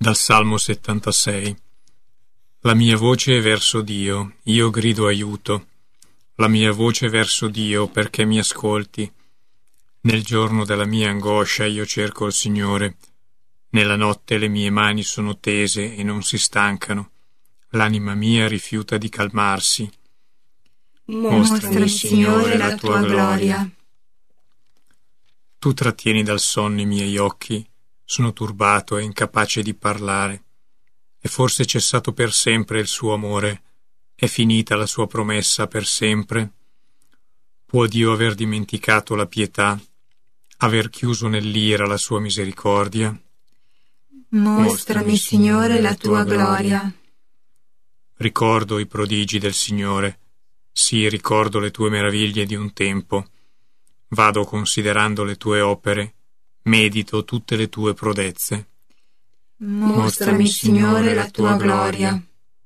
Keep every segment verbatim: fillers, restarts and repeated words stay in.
Dal Salmo settantasei. La mia voce è verso Dio, io grido aiuto. La mia voce è verso Dio perché mi ascolti. Nel giorno della mia angoscia io cerco il Signore. Nella notte le mie mani sono tese e non si stancano. L'anima mia rifiuta di calmarsi. Mostrami, Signore, la tua gloria. Tu trattieni dal sonno i miei occhi. Sono turbato e incapace di parlare. È forse cessato per sempre il suo amore? È finita la sua promessa per sempre? Può Dio aver dimenticato la pietà? Aver chiuso nell'ira la sua misericordia? Mostrami, Signore, la tua gloria. Ricordo i prodigi del Signore. Sì, ricordo le tue meraviglie di un tempo. Vado considerando le tue opere. Medito tutte le tue prodezze. Mostrami, Signore, la tua gloria.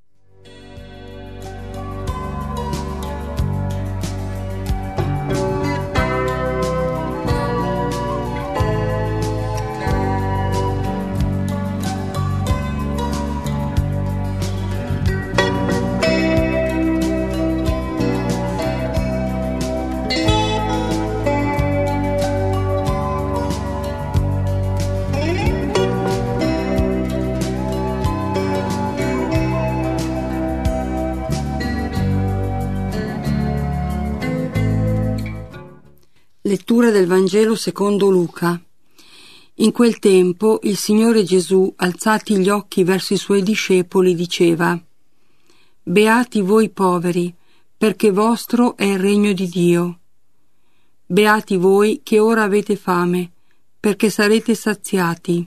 Lettura del Vangelo secondo Luca. In quel tempo il Signore Gesù, alzati gli occhi verso i suoi discepoli, diceva: Beati voi poveri, perché vostro è il regno di Dio. Beati voi che ora avete fame, perché sarete saziati.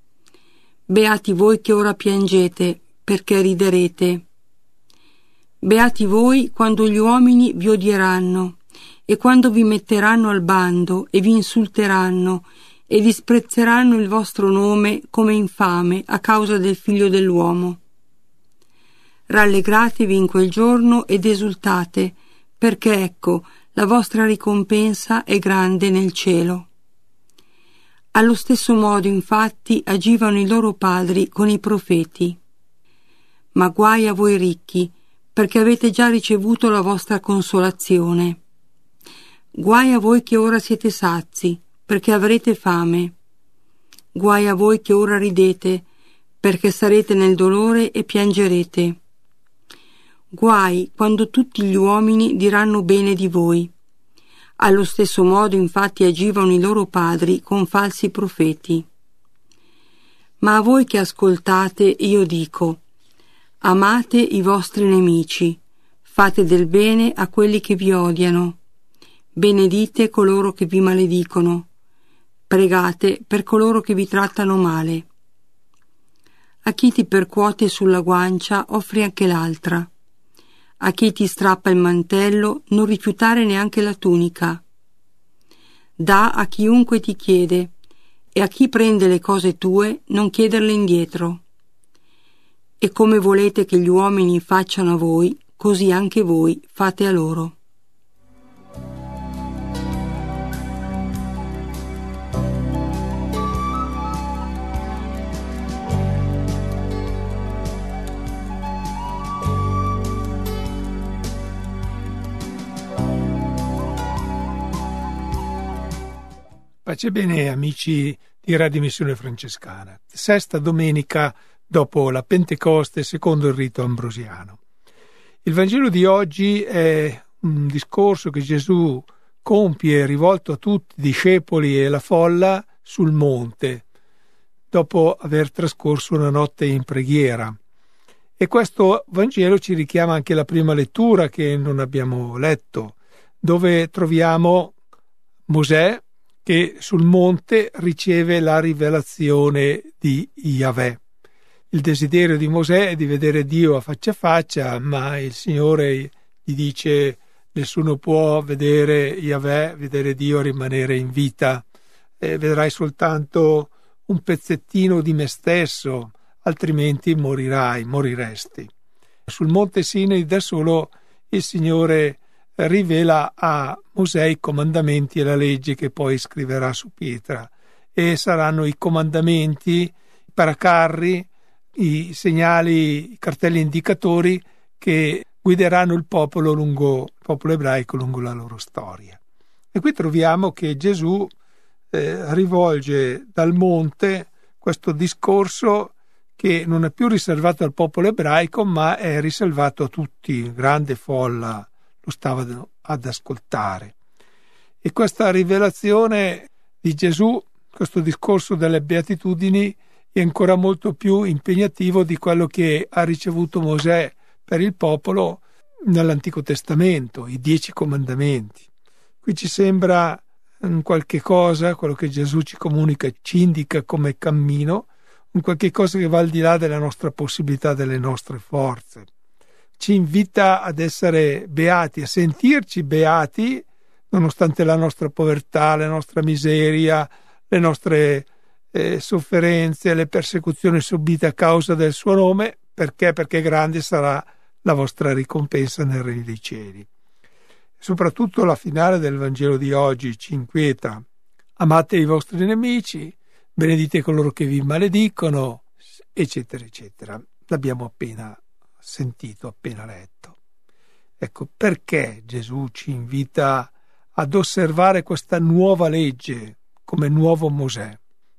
Beati voi che ora piangete, perché riderete. Beati voi quando gli uomini vi odieranno, e quando vi metteranno al bando e vi insulteranno e disprezzeranno il vostro nome come infame a causa del Figlio dell'uomo. Rallegratevi in quel giorno ed esultate, perché ecco, la vostra ricompensa è grande nel cielo. Allo stesso modo, infatti, agivano i loro padri con i profeti. Ma guai a voi ricchi, perché avete già ricevuto la vostra consolazione. Guai a voi che ora siete sazi, perché avrete fame. Guai a voi che ora ridete, perché sarete nel dolore e piangerete. Guai quando tutti gli uomini diranno bene di voi. Allo stesso modo, infatti, agivano i loro padri con falsi profeti. Ma a voi che ascoltate, io dico: amate i vostri nemici, fate del bene a quelli che vi odiano. Benedite coloro che vi maledicono, pregate per coloro che vi trattano male. A chi ti percuote sulla guancia offri anche l'altra. A chi ti strappa il mantello non rifiutare neanche la tunica. Dà a chiunque ti chiede, e a chi prende le cose tue non chiederle indietro. E come volete che gli uomini facciano a voi, così anche voi fate a loro. Pace bene, amici di Radio Missione Francescana. Sesta domenica dopo la Pentecoste secondo il rito ambrosiano. Il Vangelo di oggi è un discorso che Gesù compie rivolto a tutti i discepoli e la folla sul monte, dopo aver trascorso una notte in preghiera. E questo Vangelo ci richiama anche la prima lettura che non abbiamo letto, dove troviamo Mosè che sul monte riceve la rivelazione di Yahweh. Il desiderio di Mosè è di vedere Dio a faccia a faccia, ma il Signore gli dice: nessuno può vedere Yahweh, vedere Dio, rimanere in vita. Eh, vedrai soltanto un pezzettino di me stesso, altrimenti morirai, moriresti. Sul monte Sinai da solo il Signore rivela a Mosè i comandamenti e la legge che poi scriverà su pietra, e saranno i comandamenti, i paracarri i segnali, i cartelli indicatori che guideranno il popolo lungo il popolo ebraico lungo la loro storia. E qui troviamo che Gesù eh, rivolge dal monte questo discorso che non è più riservato al popolo ebraico, ma è riservato a tutti, grande folla lo stava ad ascoltare. E questa rivelazione di Gesù, questo discorso delle beatitudini, è ancora molto più impegnativo di quello che ha ricevuto Mosè per il popolo nell'Antico Testamento, i dieci comandamenti. Qui ci sembra un qualche cosa, quello che Gesù ci comunica, ci indica come cammino, un qualche cosa che va al di là della nostra possibilità, delle nostre forze. Ci invita ad essere beati, a sentirci beati, nonostante la nostra povertà, la nostra miseria, le nostre eh, sofferenze, le persecuzioni subite a causa del suo nome. Perché? Perché grande sarà la vostra ricompensa nel regno dei cieli. Soprattutto la finale del Vangelo di oggi ci inquieta. Amate i vostri nemici, benedite coloro che vi maledicono, eccetera, eccetera. L'abbiamo appena sentito, appena letto. Ecco, perché Gesù ci invita ad osservare questa nuova legge come nuovo Mosè?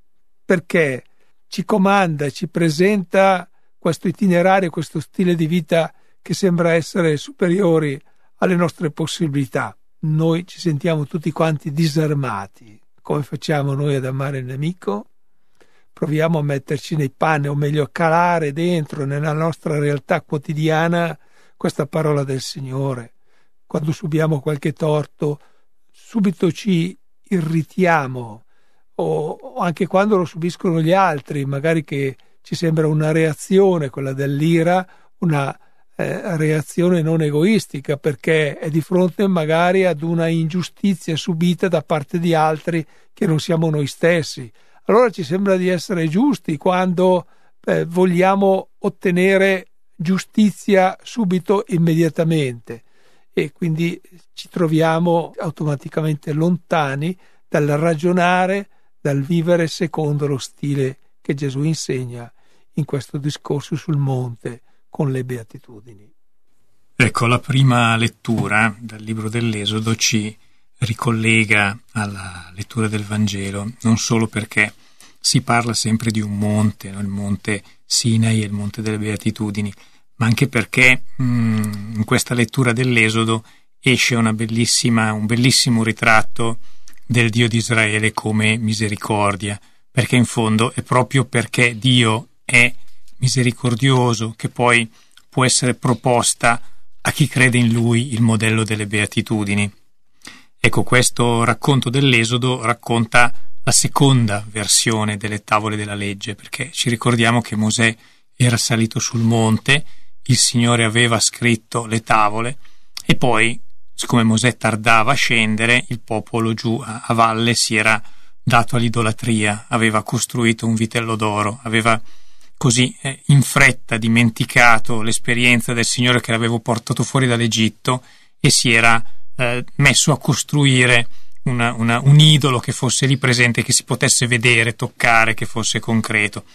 Perché ci comanda, ci presenta questo itinerario, questo stile di vita che sembra essere superiori alle nostre possibilità. Noi ci sentiamo tutti quanti disarmati. Come facciamo noi ad amare il nemico? Proviamo a metterci nei panni, o meglio a calare dentro nella nostra realtà quotidiana questa parola del Signore. Quando subiamo qualche torto, subito ci irritiamo, o, o anche quando lo subiscono gli altri, magari che ci sembra una reazione, quella dell'ira, una eh, reazione non egoistica, perché è di fronte magari ad una ingiustizia subita da parte di altri che non siamo noi stessi. Allora ci sembra di essere giusti quando eh, vogliamo ottenere giustizia subito, immediatamente, e quindi ci troviamo automaticamente lontani dal ragionare, dal vivere secondo lo stile che Gesù insegna in questo discorso sul monte con le beatitudini. Ecco, la prima lettura dal libro dell'Esodo ci ricollega alla lettura del Vangelo, non solo perché si parla sempre di un monte, no? Il monte Sinai e il monte delle Beatitudini, ma anche perché mh, in questa lettura dell'Esodo esce una bellissima, un bellissimo ritratto del Dio di Israele come misericordia, perché in fondo è proprio perché Dio è misericordioso che poi può essere proposta a chi crede in Lui il modello delle Beatitudini. Ecco, questo racconto dell'Esodo racconta la seconda versione delle tavole della legge, perché ci ricordiamo che Mosè era salito sul monte, il Signore aveva scritto le tavole e poi, siccome Mosè tardava a scendere, il popolo giù a, a valle si era dato all'idolatria, aveva costruito un vitello d'oro, aveva così eh, in fretta dimenticato l'esperienza del Signore che l'aveva portato fuori dall'Egitto e si era eh, messo a costruire una, una, un idolo che fosse lì presente, che si potesse vedere, toccare, che fosse concreto.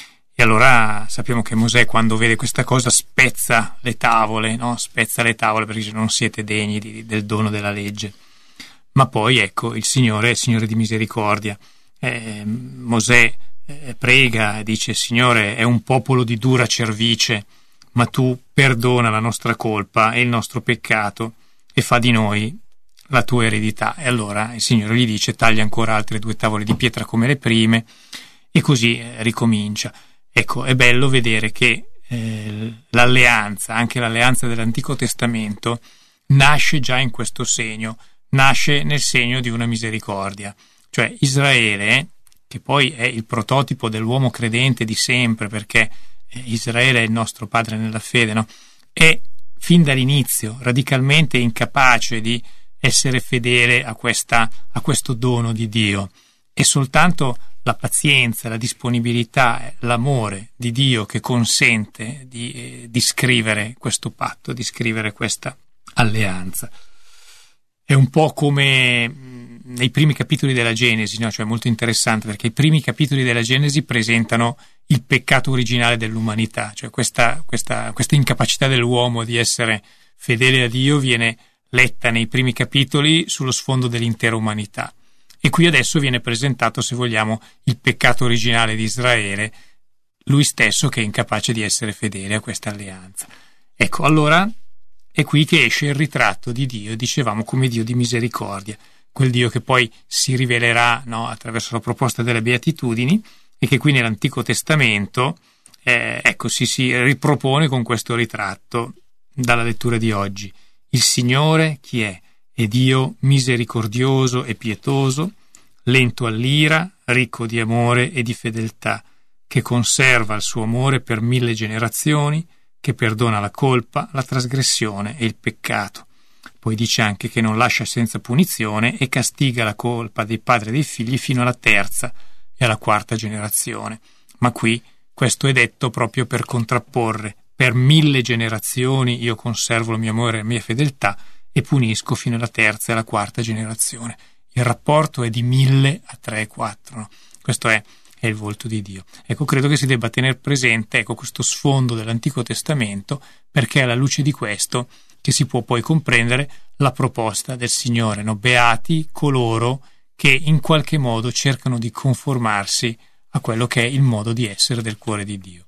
E allora sappiamo che Mosè, quando vede questa cosa, spezza le tavole, no? Spezza le tavole perché dice: non siete degni di, del dono della legge. Ma poi ecco, il Signore è il Signore di misericordia. Eh, Mosè eh, prega e dice: Signore, è un popolo di dura cervice, ma tu perdona la nostra colpa e il nostro peccato e fa di noi la tua eredità. E allora il Signore gli dice: taglia ancora altre due tavole di pietra come le prime, e così eh, ricomincia. Ecco, è bello vedere che eh, l'alleanza, anche l'alleanza dell'Antico Testamento, nasce già in questo segno, nasce nel segno di una misericordia. Cioè Israele, che poi è il prototipo dell'uomo credente di sempre, perché eh, Israele è il nostro padre nella fede, no? È fin dall'inizio radicalmente incapace di essere fedele a, questa, a questo dono di Dio. È soltanto la pazienza, la disponibilità, l'amore di Dio che consente di, eh, di scrivere questo patto, di scrivere questa alleanza. È un po' come nei primi capitoli della Genesi, no? Cioè molto interessante, perché i primi capitoli della Genesi presentano il peccato originale dell'umanità, cioè questa, questa, questa incapacità dell'uomo di essere fedele a Dio viene letta nei primi capitoli sullo sfondo dell'intera umanità. E qui adesso viene presentato, se vogliamo, il peccato originale di Israele, lui stesso che è incapace di essere fedele a questa alleanza. Ecco, allora è qui che esce il ritratto di Dio, dicevamo, come Dio di misericordia, quel Dio che poi si rivelerà, no, attraverso la proposta delle beatitudini, e che qui nell'Antico Testamento eh, ecco, si, si ripropone con questo ritratto dalla lettura di oggi. Il Signore chi è? È Dio misericordioso e pietoso, lento all'ira, ricco di amore e di fedeltà, che conserva il suo amore per mille generazioni, che perdona la colpa, la trasgressione e il peccato. Poi dice anche che non lascia senza punizione e castiga la colpa dei padri e dei figli fino alla terza e alla quarta generazione. Ma qui questo è detto proprio per contrapporre: per mille generazioni io conservo il mio amore e la mia fedeltà e punisco fino alla terza e alla quarta generazione. Il rapporto è di mille a tre e quattro, no? Questo è, è il volto di Dio. Ecco, credo che si debba tenere presente, ecco, questo sfondo dell'Antico Testamento, perché è alla luce di questo che si può poi comprendere la proposta del Signore, no? Beati coloro che in qualche modo cercano di conformarsi a quello che è il modo di essere del cuore di Dio.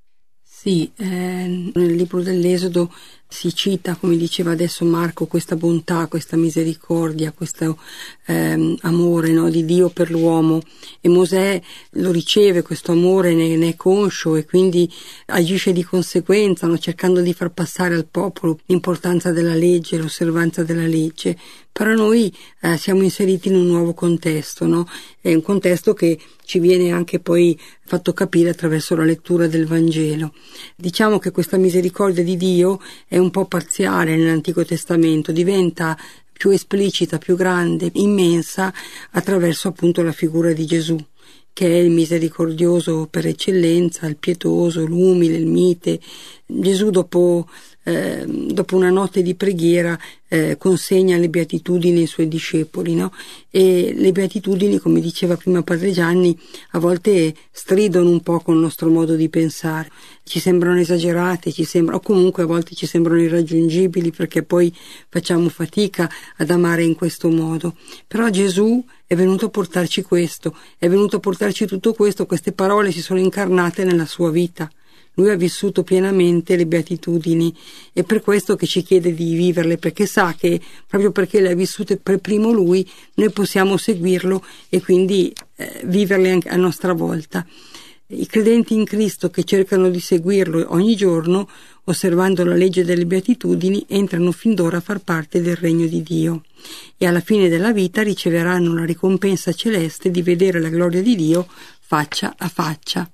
Sì, eh, nel libro dell'Esodo si cita, come diceva adesso Marco, questa bontà, questa misericordia, questo eh, amore, no, di Dio per l'uomo, e Mosè lo riceve, questo amore, ne, ne è conscio e quindi agisce di conseguenza, no, cercando di far passare al popolo l'importanza della legge, l'osservanza della legge. Però noi eh, siamo inseriti in un nuovo contesto, no? È un contesto che ci viene anche poi fatto capire attraverso la lettura del Vangelo. Diciamo che questa misericordia di Dio è un po' parziale nell'Antico Testamento, diventa più esplicita, più grande, immensa attraverso appunto la figura di Gesù, che è il misericordioso per eccellenza, il pietoso, l'umile, il mite. Gesù dopo Eh, dopo una notte di preghiera eh, consegna le beatitudini ai suoi discepoli, no? E le beatitudini, come diceva prima Padre Gianni, a volte stridono un po' con il nostro modo di pensare, ci sembrano esagerate, ci sembrano, o comunque a volte ci sembrano irraggiungibili, perché poi facciamo fatica ad amare in questo modo. Però Gesù è venuto a portarci questo, è venuto a portarci tutto questo, queste parole si sono incarnate nella sua vita. Lui ha vissuto pienamente le beatitudini, è per questo che ci chiede di viverle, perché sa che proprio perché le ha vissute per primo lui, noi possiamo seguirlo e quindi eh, viverle anche a nostra volta. I credenti in Cristo che cercano di seguirlo ogni giorno, osservando la legge delle beatitudini, entrano fin d'ora a far parte del regno di Dio e alla fine della vita riceveranno la ricompensa celeste di vedere la gloria di Dio faccia a faccia.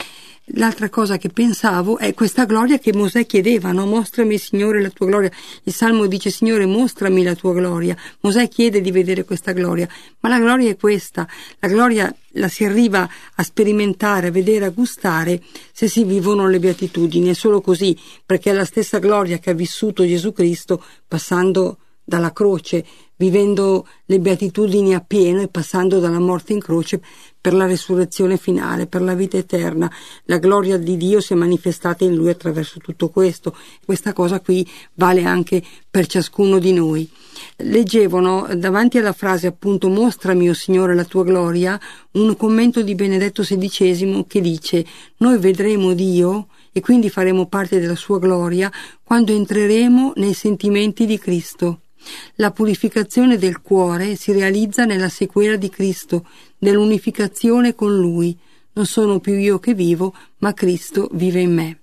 L'altra cosa che pensavo è questa gloria che Mosè chiedeva, no? Mostrami, Signore, la tua gloria. Il Salmo dice: Signore, mostrami la tua gloria. Mosè chiede di vedere questa gloria, ma la gloria è questa. La gloria la si arriva a sperimentare, a vedere, a gustare se si vivono le beatitudini. È solo così, perché è la stessa gloria che ha vissuto Gesù Cristo passando dalla croce, vivendo le beatitudini appieno e passando dalla morte in croce per la resurrezione finale, per la vita eterna. La gloria di Dio si è manifestata in Lui attraverso tutto questo. Questa cosa qui vale anche per ciascuno di noi. Leggevo, no, davanti alla frase appunto mostrami, o Signore, la tua gloria, un commento di Benedetto sedicesimo che dice: noi vedremo Dio e quindi faremo parte della sua gloria quando entreremo nei sentimenti di Cristo. La purificazione del cuore si realizza nella sequela di Cristo, nell'unificazione con Lui. Non sono più io che vivo, ma Cristo vive in me.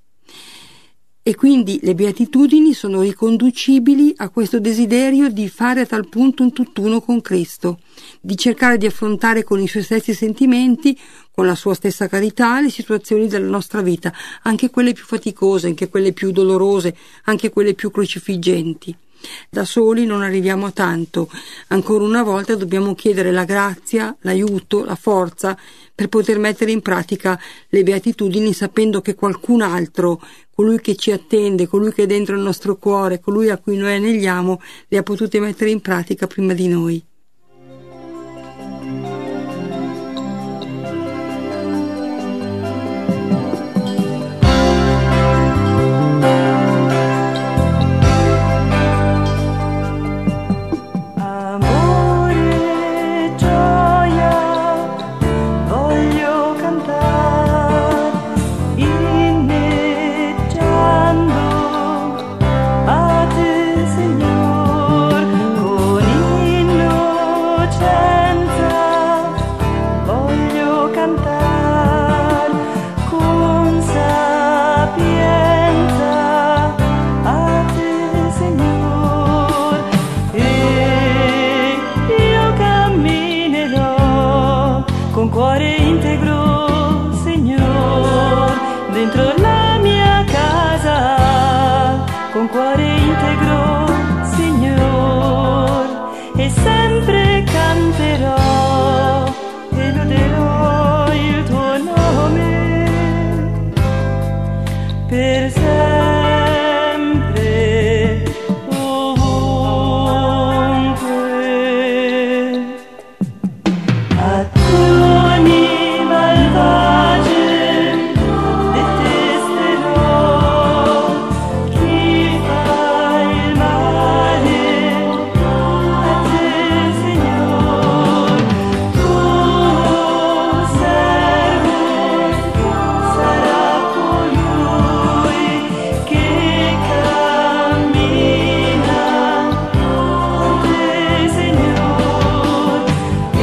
E quindi le beatitudini sono riconducibili a questo desiderio di fare a tal punto un tutt'uno con Cristo, di cercare di affrontare con i suoi stessi sentimenti, con la sua stessa carità, le situazioni della nostra vita, anche quelle più faticose, anche quelle più dolorose, anche quelle più crocifiggenti. Da soli non arriviamo a tanto. Ancora una volta dobbiamo chiedere la grazia, l'aiuto, la forza per poter mettere in pratica le beatitudini, sapendo che qualcun altro, colui che ci attende, colui che è dentro il nostro cuore, colui a cui noi aneliamo, le ha potute mettere in pratica prima di noi. dentro la mia casa, con cuore integro, Signor, e sempre canterò e loderò il tuo nome per sempre, ovunque. A ogni malvagio detesterò chi fa il male a te, Signor. Tuo servo sarà colui che cammina con te, Signor, e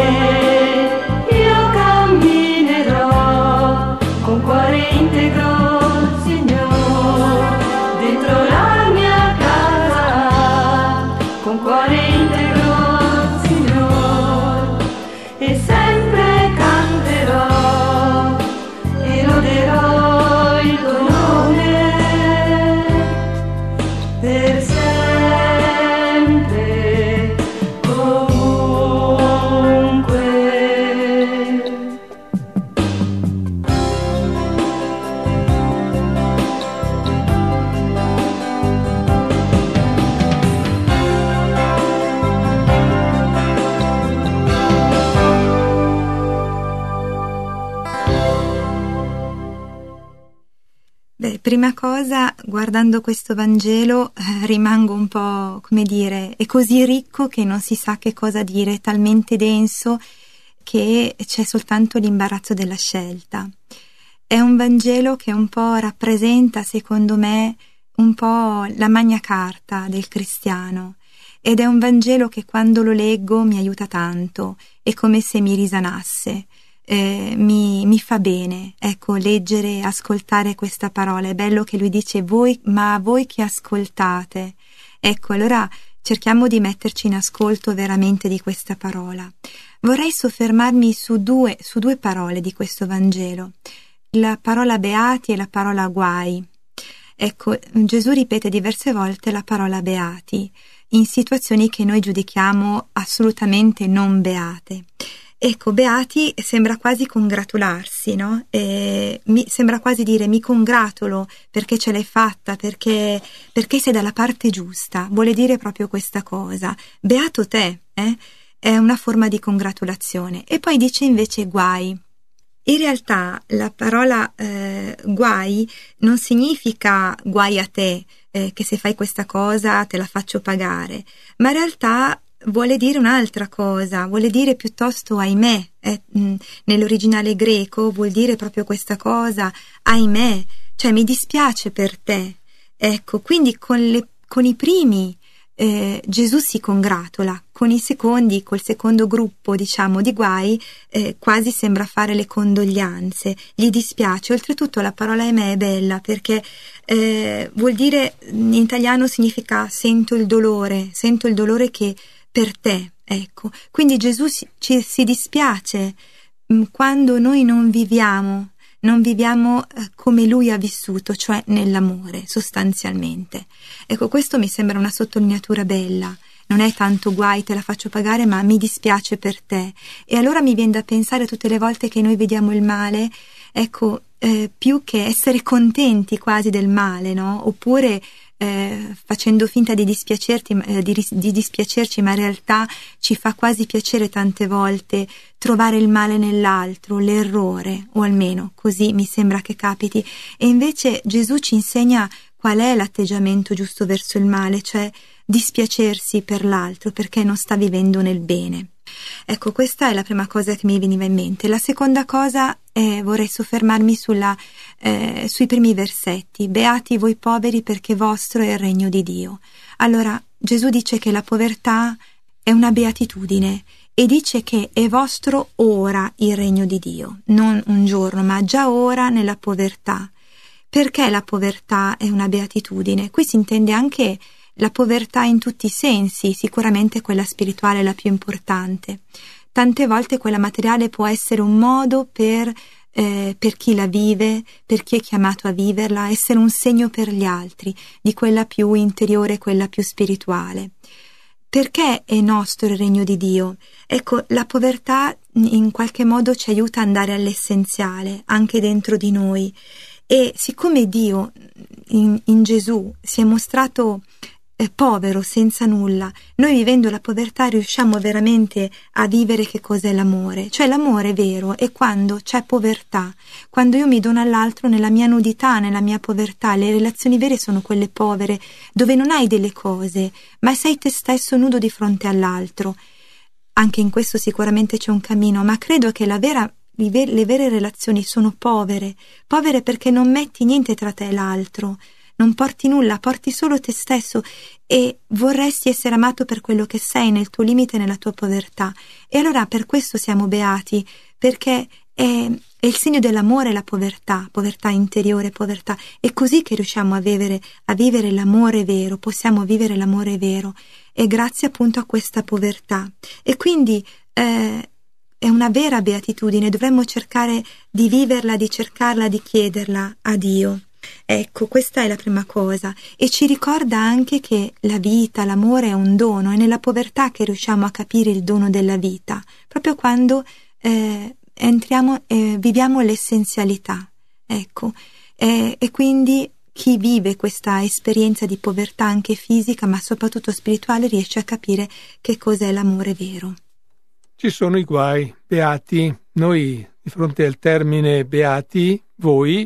io camminerò con cuore integro, Signor, dentro la mia casa, con cuore integro, Signor, e sempre canterò e loderò il tuo nome per sempre, ovunque. Beh, prima cosa, guardando questo Vangelo, eh, rimango un po', come dire, è così ricco che non si sa che cosa dire, è talmente denso che c'è soltanto l'imbarazzo della scelta. È un Vangelo che un po' rappresenta, secondo me, un po' la Magna Carta del cristiano, ed è un Vangelo che quando lo leggo mi aiuta tanto, è come se mi risanasse. Eh, mi, mi fa bene, ecco, leggere, ascoltare questa parola. È bello che lui dice voi, ma voi che ascoltate, ecco, allora cerchiamo di metterci in ascolto veramente di questa parola. Vorrei soffermarmi su due, su due parole di questo Vangelo, la parola beati e la parola guai. Ecco, Gesù ripete diverse volte la parola beati in situazioni che noi giudichiamo assolutamente non beate. Ecco, beati sembra quasi congratularsi, no? E mi sembra quasi dire mi congratulo perché ce l'hai fatta, perché, perché sei dalla parte giusta. Vuole dire proprio questa cosa. Beato te, eh? È una forma di congratulazione. E poi dice invece guai. In realtà la parola eh, guai non significa guai a te, eh, che se fai questa cosa te la faccio pagare, ma in realtà vuole dire un'altra cosa, vuole dire piuttosto ahimè, eh, mh, nell'originale greco vuol dire proprio questa cosa, ahimè, cioè mi dispiace per te. Ecco, quindi con, le, con i primi eh, Gesù si congratula, con i secondi, col secondo gruppo diciamo di guai, eh, quasi sembra fare le condoglianze, gli dispiace. Oltretutto la parola ahimè è bella perché eh, vuol dire, in italiano significa sento il dolore, sento il dolore che per te, ecco. Quindi Gesù si, ci, si dispiace mh, quando noi non viviamo, non viviamo eh, come Lui ha vissuto, cioè nell'amore, sostanzialmente. Ecco, questo mi sembra una sottolineatura bella. Non è tanto guai, te la faccio pagare, ma mi dispiace per te. E allora mi viene da pensare tutte le volte che noi vediamo il male, ecco, eh, più che essere contenti quasi del male, no? Oppure Eh, facendo finta di dispiacerti, eh, di, di dispiacerci, ma in realtà ci fa quasi piacere tante volte trovare il male nell'altro, l'errore, o almeno così mi sembra che capiti. E invece Gesù ci insegna qual è l'atteggiamento giusto verso il male, cioè dispiacersi per l'altro perché non sta vivendo nel bene. Ecco, questa è la prima cosa che mi veniva in mente. La seconda cosa è, vorrei soffermarmi sulla, eh, sui primi versetti. Beati voi poveri perché vostro è il regno di Dio. Allora, Gesù dice che la povertà è una beatitudine e dice che è vostro ora il regno di Dio, non un giorno, ma già ora nella povertà. Perché la povertà è una beatitudine? Qui si intende anche la povertà in tutti i sensi, sicuramente quella spirituale è la più importante. Tante volte quella materiale può essere un modo per eh, per chi la vive, per chi è chiamato a viverla, essere un segno per gli altri, di quella più interiore, quella più spirituale. Perché è nostro il regno di Dio? Ecco, la povertà in qualche modo ci aiuta ad andare all'essenziale, anche dentro di noi. E siccome Dio in, in Gesù si è mostrato eh, povero, senza nulla, noi vivendo la povertà riusciamo veramente a vivere che cos'è l'amore. Cioè l'amore vero è quando c'è povertà, quando io mi dono all'altro nella mia nudità, nella mia povertà. Le relazioni vere sono quelle povere, dove non hai delle cose, ma sei te stesso nudo di fronte all'altro. Anche in questo sicuramente c'è un cammino, ma credo che la vera le vere relazioni sono povere, povere perché non metti niente tra te e l'altro, non porti nulla, porti solo te stesso e vorresti essere amato per quello che sei, nel tuo limite, nella tua povertà. E allora per questo siamo beati, perché è, è il segno dell'amore la povertà, povertà interiore, povertà. È così che riusciamo a vivere, a vivere l'amore vero, possiamo vivere l'amore vero, e grazie appunto a questa povertà. E quindi eh, è una vera beatitudine, dovremmo cercare di viverla, di cercarla, di chiederla a Dio. Ecco, questa è la prima cosa, e ci ricorda anche che la vita, l'amore è un dono, è nella povertà che riusciamo a capire il dono della vita, proprio quando eh, entriamo e eh, viviamo l'essenzialità. Ecco, e, e quindi chi vive questa esperienza di povertà anche fisica, ma soprattutto spirituale, riesce a capire che cos'è l'amore vero. Ci sono i guai, beati. Noi, di fronte al termine beati, voi,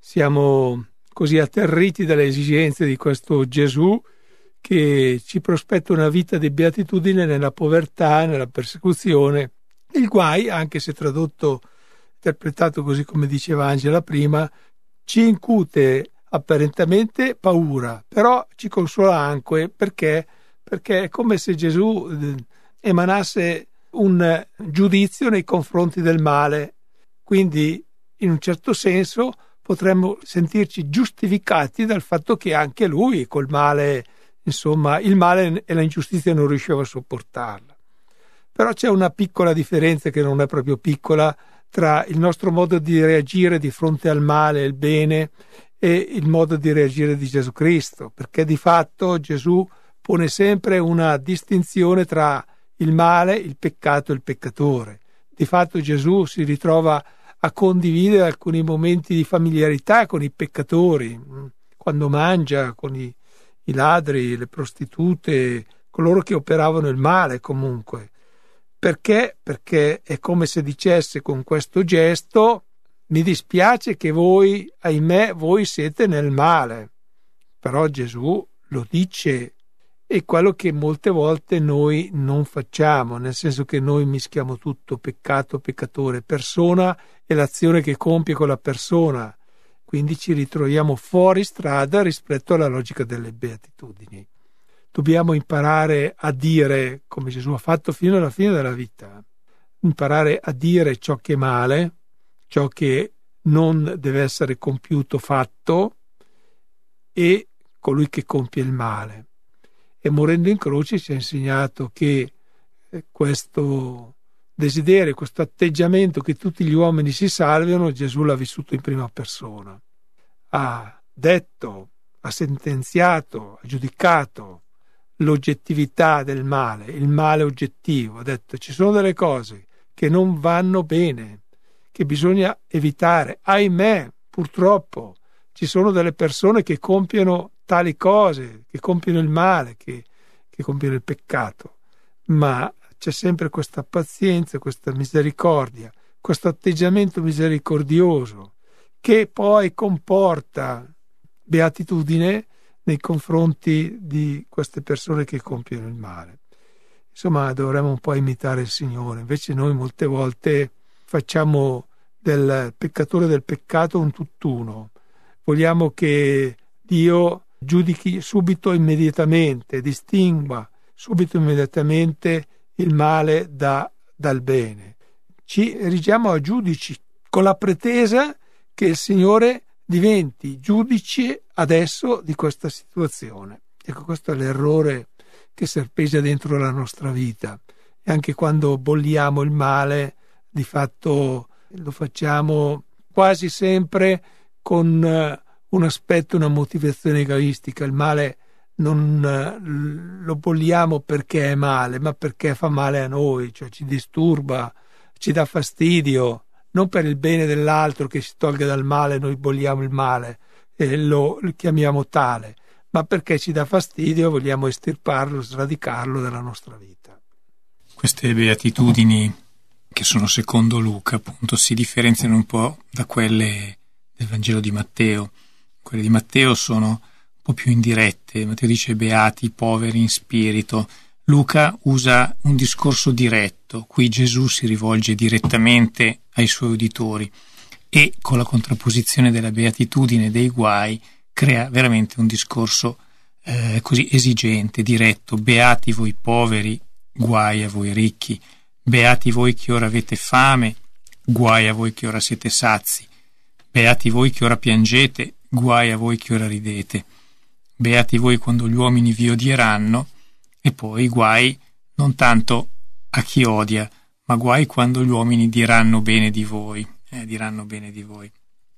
siamo così atterriti dalle esigenze di questo Gesù che ci prospetta una vita di beatitudine nella povertà, nella persecuzione. Il guai, anche se tradotto, interpretato così come diceva Angela prima, ci incute apparentemente paura, però ci consola anche perché, perché è come se Gesù emanasse un giudizio nei confronti del male, quindi in un certo senso potremmo sentirci giustificati dal fatto che anche lui col male, insomma, il male e l'ingiustizia non riusciva a sopportarla. Però c'è una piccola differenza, che non è proprio piccola, tra il nostro modo di reagire di fronte al male e il bene e il modo di reagire di Gesù Cristo, perché di fatto Gesù pone sempre una distinzione tra il male, il peccato e il peccatore. Di fatto Gesù si ritrova a condividere alcuni momenti di familiarità con i peccatori, quando mangia con i, i ladri, le prostitute, coloro che operavano il male comunque. Perché? Perché è come se dicesse con questo gesto: mi dispiace che voi, ahimè, voi siete nel male. Però Gesù lo dice, è quello che molte volte noi non facciamo, nel senso che noi mischiamo tutto, peccato, peccatore, persona e l'azione che compie con la persona, quindi ci ritroviamo fuori strada rispetto alla logica delle beatitudini. Dobbiamo imparare a dire, come Gesù ha fatto fino alla fine della vita, imparare a dire ciò che è male, ciò che non deve essere compiuto, fatto, e colui che compie il male. E morendo in croce ci ha insegnato che questo desiderio, questo atteggiamento che tutti gli uomini si salvino, Gesù l'ha vissuto in prima persona. Ha detto, ha sentenziato, ha giudicato l'oggettività del male, il male oggettivo. Ha detto: ci sono delle cose che non vanno bene, che bisogna evitare. Ahimè, purtroppo, ci sono delle persone che compiono tali cose, che compiono il male, che, che compiono il peccato, ma c'è sempre questa pazienza, questa misericordia, questo atteggiamento misericordioso che poi comporta beatitudine nei confronti di queste persone che compiono il male. Insomma, dovremmo un po' imitare il Signore. Invece noi molte volte facciamo del peccatore del peccato un tutt'uno. Vogliamo che Dio giudichi subito, immediatamente, distingua subito, immediatamente il male da, dal bene. Ci erigiamo a giudici con la pretesa che il Signore diventi giudice adesso di questa situazione. Ecco, questo è l'errore che serpeggia dentro la nostra vita. E anche quando bolliamo il male, di fatto lo facciamo quasi sempre con uh, un aspetto, una motivazione egoistica. Il male non uh, lo vogliamo perché è male, ma perché fa male a noi, cioè ci disturba, ci dà fastidio, non per il bene dell'altro che si tolga dal male, noi vogliamo il male e lo, lo chiamiamo tale, ma perché ci dà fastidio vogliamo estirparlo, sradicarlo dalla nostra vita. Queste beatitudini, che sono secondo Luca, appunto, si differenziano un po' da quelle del Vangelo di Matteo. Quelle di Matteo sono un po' più indirette. Matteo dice beati i poveri in spirito. Luca usa un discorso diretto. Qui Gesù si rivolge direttamente ai suoi uditori e con la contrapposizione della beatitudine e dei guai crea veramente un discorso eh, così esigente, diretto. Beati voi poveri, guai a voi ricchi. Beati voi che ora avete fame, guai a voi che ora siete sazi. Beati voi che ora piangete, guai a voi che ora ridete. Beati voi quando gli uomini vi odieranno, e poi guai non tanto a chi odia, ma guai quando gli uomini diranno bene di voi, eh, diranno bene di voi.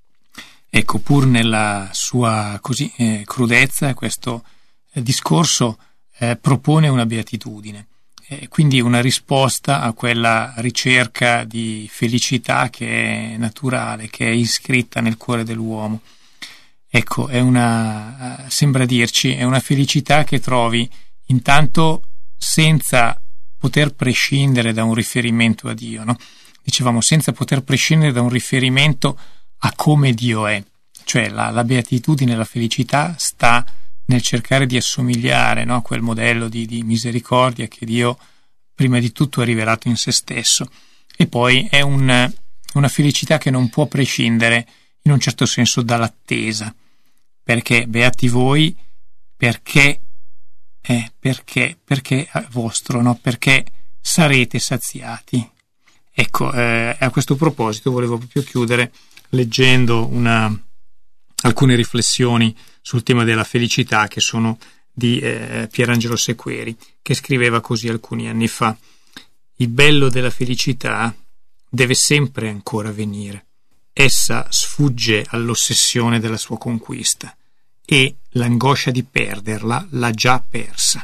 Ecco, pur nella sua così eh, crudezza, questo eh, discorso eh, propone una beatitudine. E quindi una risposta a quella ricerca di felicità che è naturale, che è iscritta nel cuore dell'uomo. Ecco, è una, sembra dirci, è una felicità che trovi intanto senza poter prescindere da un riferimento a Dio, no? Dicevamo, senza poter prescindere da un riferimento a come Dio è. Cioè la, la beatitudine, la felicità sta nel cercare di assomigliare, no, a quel modello di, di misericordia che Dio prima di tutto ha rivelato in se stesso, e poi è un, una felicità che non può prescindere in un certo senso dall'attesa, perché beati voi perché eh, perché perché è vostro, no? Perché sarete saziati. Ecco, eh, a questo proposito volevo proprio chiudere leggendo una, alcune riflessioni sul tema della felicità che sono di eh, Pierangelo Sequeri, che scriveva così alcuni anni fa: il bello della felicità deve sempre ancora venire. Essa sfugge all'ossessione della sua conquista e l'angoscia di perderla l'ha già persa.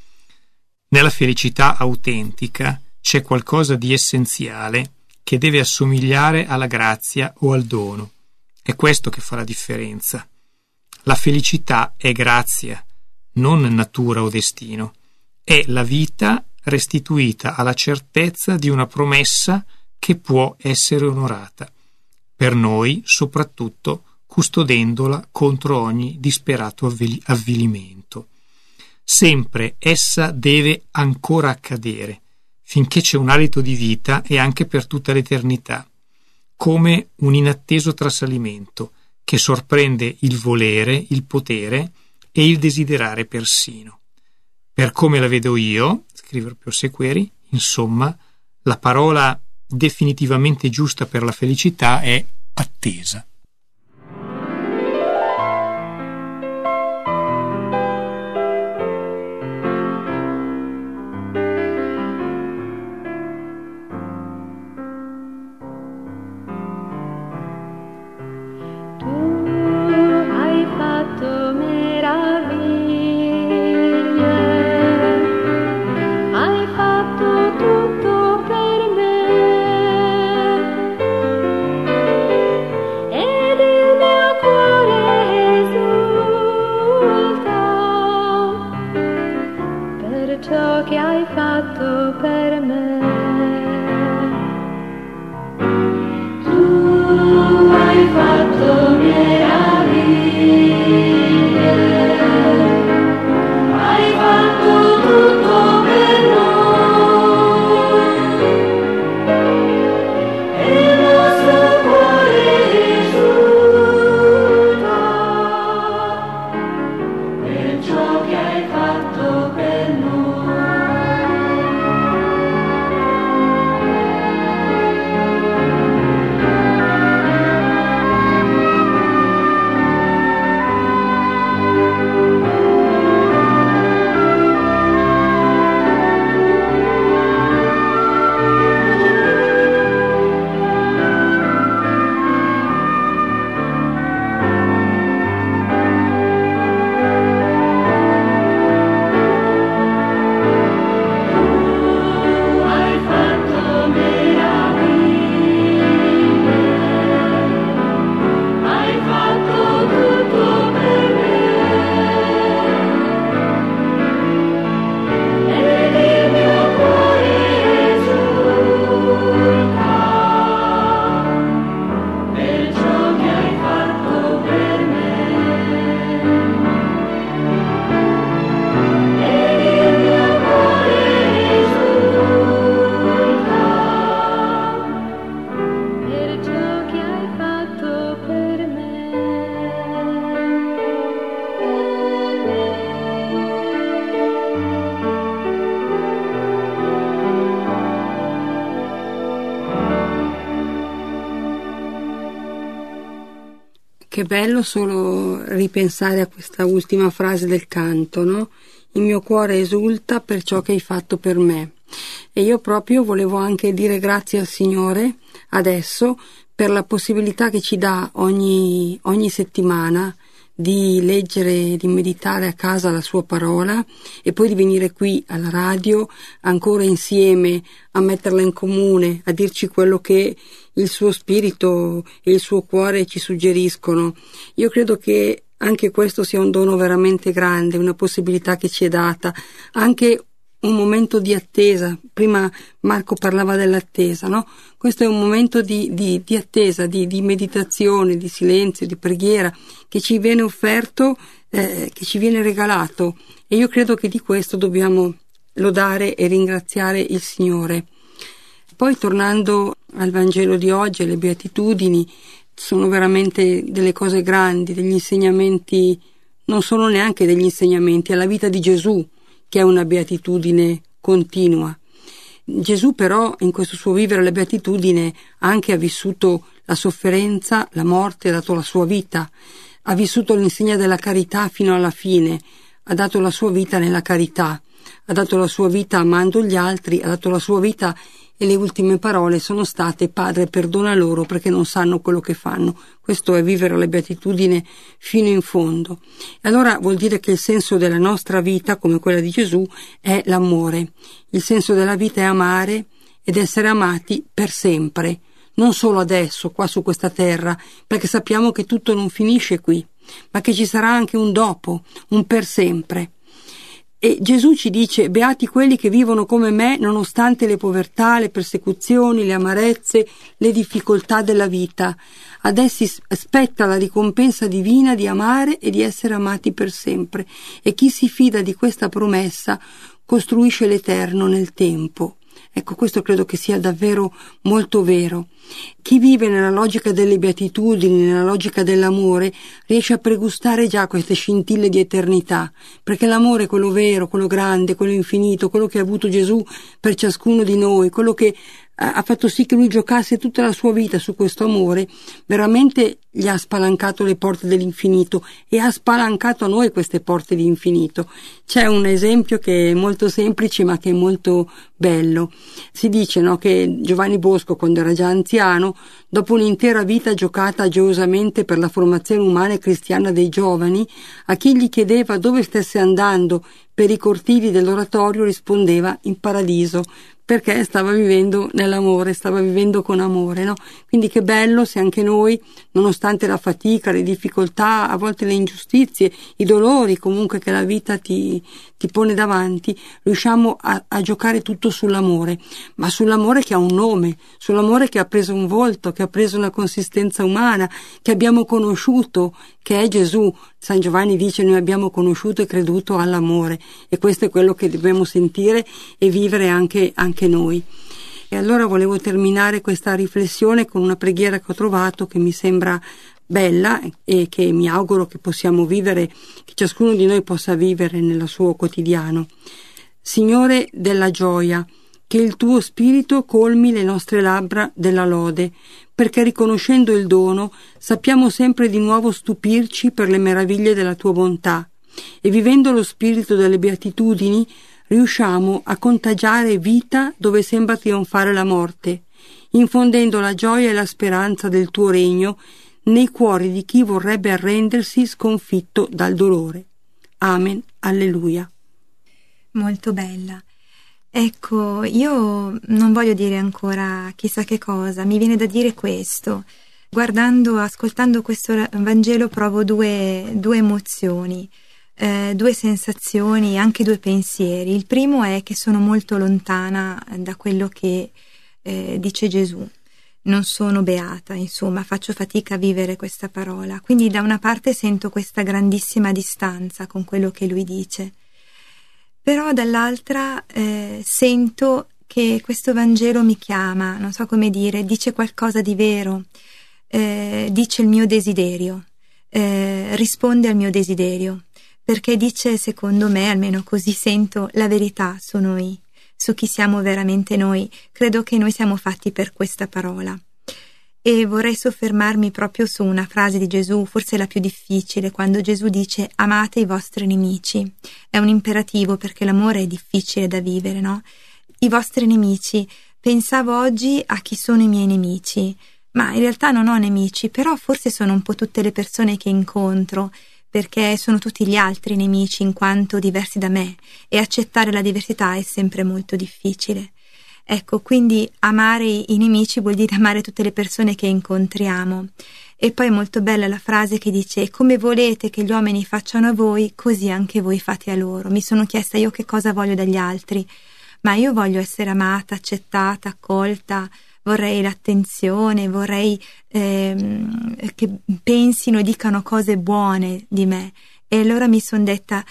Nella felicità autentica c'è qualcosa di essenziale che deve assomigliare alla grazia o al dono. È questo che fa la differenza. La felicità è grazia, non natura o destino. È la vita restituita alla certezza di una promessa che può essere onorata, per noi soprattutto custodendola contro ogni disperato avvil- avvilimento. Sempre essa deve ancora accadere, finché c'è un alito di vita e anche per tutta l'eternità, come un inatteso trasalimento che sorprende il volere, il potere e il desiderare persino. Per come la vedo io, scrive proprio Sequeri, insomma, la parola definitivamente giusta per la felicità è attesa. E che bello solo ripensare a questa ultima frase del canto, no? Il mio cuore esulta per ciò che hai fatto per me. E io proprio volevo anche dire grazie al Signore adesso per la possibilità che ci dà ogni, ogni settimana di leggere, di meditare a casa la sua parola e poi di venire qui alla radio ancora insieme a metterla in comune, a dirci quello che il suo spirito e il suo cuore ci suggeriscono. Io credo che anche questo sia un dono veramente grande, una possibilità che ci è data, anche un momento di attesa. Prima Marco parlava dell'attesa, no? Questo è un momento di, di, di attesa, di, di meditazione, di silenzio, di preghiera che ci viene offerto, eh, che ci viene regalato, e io credo che di questo dobbiamo lodare e ringraziare il Signore. Poi, tornando al Vangelo di oggi, alle Beatitudini, sono veramente delle cose grandi, degli insegnamenti, non sono neanche degli insegnamenti, è la vita di Gesù che è una beatitudine continua. Gesù però in questo suo vivere la beatitudine anche ha vissuto la sofferenza, la morte, ha dato la sua vita, ha vissuto l'insegna della carità fino alla fine, ha dato la sua vita nella carità, ha dato la sua vita amando gli altri, ha dato la sua vita, e le ultime parole sono state: Padre, perdona loro perché non sanno quello che fanno. Questo è vivere la beatitudine fino in fondo. E allora vuol dire che il senso della nostra vita, come quella di Gesù, è l'amore. Il senso della vita è amare ed essere amati per sempre, non solo adesso, qua su questa terra, perché sappiamo che tutto non finisce qui, ma che ci sarà anche un dopo, un per sempre. E Gesù ci dice: beati quelli che vivono come me nonostante le povertà, le persecuzioni, le amarezze, le difficoltà della vita. Ad essi spetta la ricompensa divina di amare e di essere amati per sempre. E chi si fida di questa promessa costruisce l'eterno nel tempo. Ecco, questo credo che sia davvero molto vero. Chi vive nella logica delle beatitudini, nella logica dell'amore, riesce a pregustare già queste scintille di eternità, perché l'amore è quello vero, quello grande, quello infinito, quello che ha avuto Gesù per ciascuno di noi, quello che ha fatto sì che lui giocasse tutta la sua vita su questo amore, veramente gli ha spalancato le porte dell'infinito e ha spalancato a noi queste porte di infinito. C'è un esempio che è molto semplice ma che è molto bello. Si dice, no, che Giovanni Bosco, quando era già anziano, dopo un'intera vita giocata agiosamente per la formazione umana e cristiana dei giovani, a chi gli chiedeva dove stesse andando per i cortili dell'oratorio rispondeva: in paradiso, perché stava vivendo nell'amore, stava vivendo con amore, no? Quindi che bello se anche noi, nonostante la fatica, le difficoltà, a volte le ingiustizie, i dolori comunque che la vita ti, ti pone davanti, riusciamo a, a giocare tutto sull'amore, ma sull'amore che ha un nome, sull'amore che ha preso un volto, che ha preso una consistenza umana, che abbiamo conosciuto, che è Gesù. San Giovanni dice: noi abbiamo conosciuto e creduto all'amore, e questo è quello che dobbiamo sentire e vivere anche, anche noi. E allora volevo terminare questa riflessione con una preghiera che ho trovato, che mi sembra bella e che mi auguro che possiamo vivere, che ciascuno di noi possa vivere nel suo quotidiano. Signore della gioia, che il tuo spirito colmi le nostre labbra della lode, perché riconoscendo il dono sappiamo sempre di nuovo stupirci per le meraviglie della tua bontà, e vivendo lo spirito delle beatitudini riusciamo a contagiare vita dove sembra trionfare la morte, infondendo la gioia e la speranza del tuo regno nei cuori di chi vorrebbe arrendersi sconfitto dal dolore. Amen. Alleluia. Molto bella. Ecco, io non voglio dire ancora chissà che cosa, mi viene da dire questo. Guardando, ascoltando questo Vangelo provo due, due emozioni, eh, due sensazioni, anche due pensieri. Il primo è che sono molto lontana da quello che eh, dice Gesù. Non sono beata, insomma, faccio fatica a vivere questa parola. Quindi da una parte sento questa grandissima distanza con quello che lui dice. Però dall'altra eh, sento che questo Vangelo mi chiama, non so come dire, dice qualcosa di vero, eh, dice il mio desiderio, eh, risponde al mio desiderio, perché dice, secondo me, almeno così sento, la verità su noi, su chi siamo veramente noi. Credo che noi siamo fatti per questa parola. E vorrei soffermarmi proprio su una frase di Gesù, forse la più difficile, quando Gesù dice amate i vostri nemici. È un imperativo perché l'amore è difficile da vivere, no? I vostri nemici. Pensavo oggi a chi sono i miei nemici, ma in realtà non ho nemici, però forse sono un po' tutte le persone che incontro, perché sono tutti gli altri nemici in quanto diversi da me, e accettare la diversità è sempre molto difficile. Ecco, quindi amare i nemici vuol dire amare tutte le persone che incontriamo. E poi è molto bella la frase che dice: come volete che gli uomini facciano a voi, così anche voi fate a loro. Mi sono chiesta io che cosa voglio dagli altri, ma io voglio essere amata, accettata, accolta, vorrei l'attenzione, vorrei ehm, che pensino e dicano cose buone di me. E allora mi sono detta: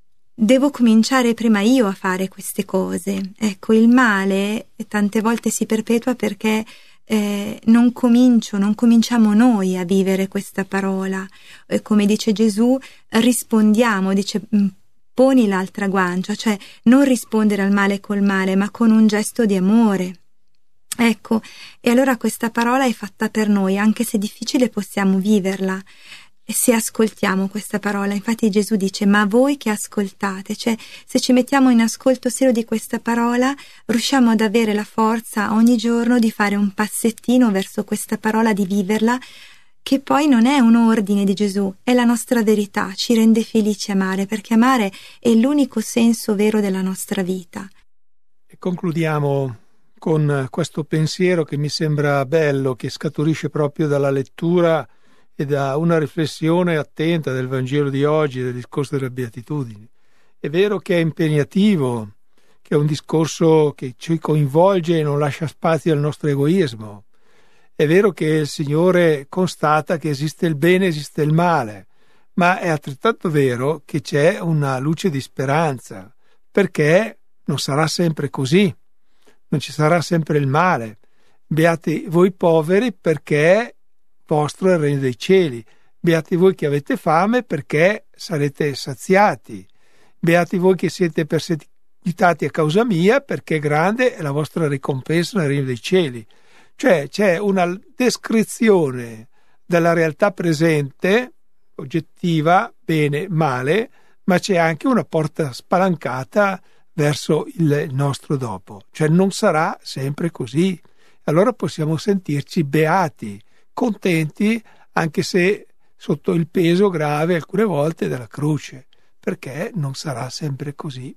devo cominciare prima io a fare queste cose. Ecco, il male tante volte si perpetua perché eh, non comincio, non cominciamo noi a vivere questa parola. E come dice Gesù, rispondiamo, dice poni l'altra guancia, cioè non rispondere al male col male, ma con un gesto di amore. Ecco, e allora questa parola è fatta per noi, anche se è difficile possiamo viverla. Se ascoltiamo questa parola, infatti Gesù dice: ma voi che ascoltate, cioè se ci mettiamo in ascolto serio di questa parola, riusciamo ad avere la forza ogni giorno di fare un passettino verso questa parola, di viverla, che poi non è un ordine di Gesù, è la nostra verità, ci rende felici amare, perché amare è l'unico senso vero della nostra vita. E concludiamo con questo pensiero che mi sembra bello, che scaturisce proprio dalla lettura e da una riflessione attenta del Vangelo di oggi, del discorso delle Beatitudini. È vero che è impegnativo, che è un discorso che ci coinvolge e non lascia spazio al nostro egoismo. È vero che il Signore constata che esiste il bene, esiste il male, ma è altrettanto vero che c'è una luce di speranza, perché non sarà sempre così, non ci sarà sempre il male. Beati voi poveri, perché vostro è il regno dei cieli. Beati voi che avete fame, perché sarete saziati. Beati voi che siete perseguitati a causa mia, perché grande è la vostra ricompensa nel regno dei cieli. Cioè c'è una descrizione della realtà presente, oggettiva, bene, male, ma c'è anche una porta spalancata verso il nostro dopo. Cioè non sarà sempre così. Allora possiamo sentirci beati, contenti, anche se sotto il peso grave alcune volte della croce, perché non sarà sempre così.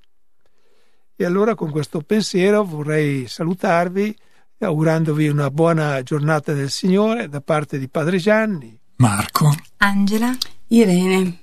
E allora con questo pensiero vorrei salutarvi, augurandovi una buona giornata del Signore da parte di Padre Gianni, Marco, Angela, Irene.